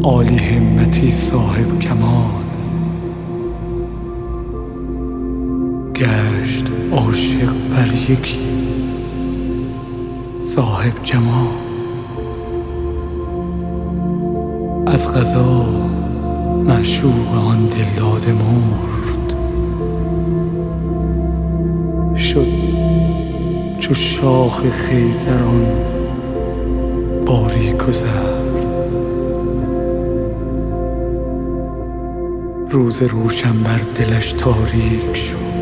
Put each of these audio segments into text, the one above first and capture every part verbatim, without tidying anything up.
عالی همتی صاحب کمال، گشت عاشق بر یکی صاحب جمال. از قضا معشوق آن دلداده مرد، شد چو شاخ خیزران باریک و زرد. روز روشن بر دلش تاریک شد،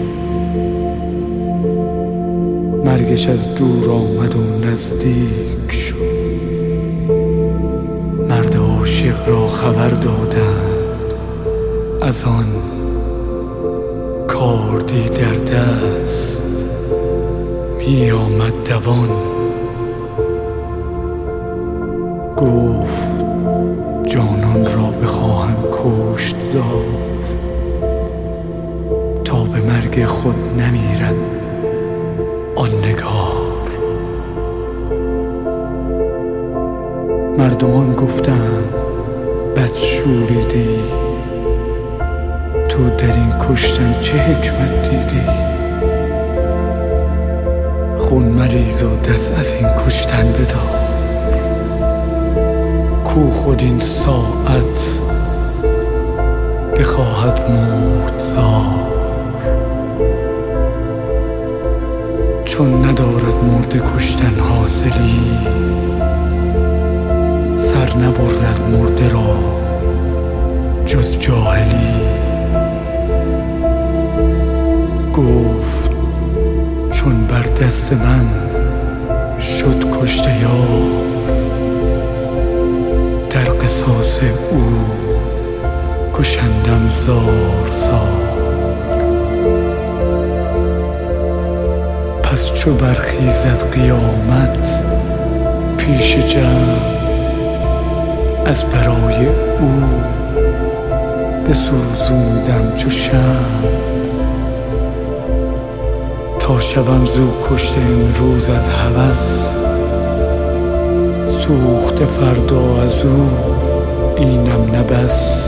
مرگش از دور آمد و نزدیک شد. مرد عاشق را خبر دادند از آن کاردی در دست می آمد دوان. گفت جانان را بخواهم کشت زار، تا به مرگ خود نمیرد آن نگار. مردمان گفتند بس شوریدی، تو در این کشتن چه حکمت دیدی؟ خون مریز و دست از این کشتن بدار، کو خود این ساعت بخواهد مرد زار. چون ندارد مرد کشتن حاصلی، سر نبرد مرده را جز جاهلی. گفت چون بر دست من شد کشته یار، در قصاص او کشندم زار زار. پس چو برخیزد قیامت پیش جمع، از برای او بسوزوندم چو شمع. تا شوم زو کشته امروز از هوس، سوخته فردا از او اینم نه بس.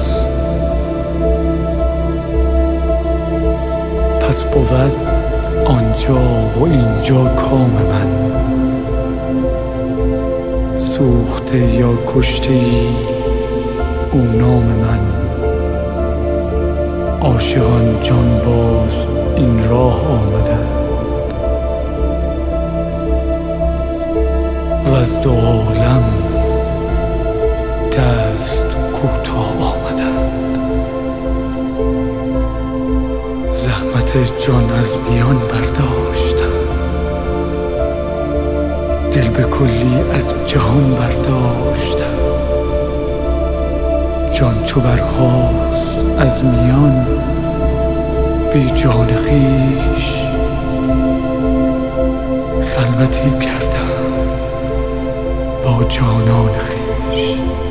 پس بود آنجا و اینجا کام من، سوخته یا کشته ای او نام من. عاشقان جان باز این راه آمدند، وز دو عالم دست کوتاه آمدند. زحمت جان از میان برداشتم، دل به کلی از جهان برداشتم. جان چو برخاست از میان بی جان خویش، خلوتی کردم با جانان خویش.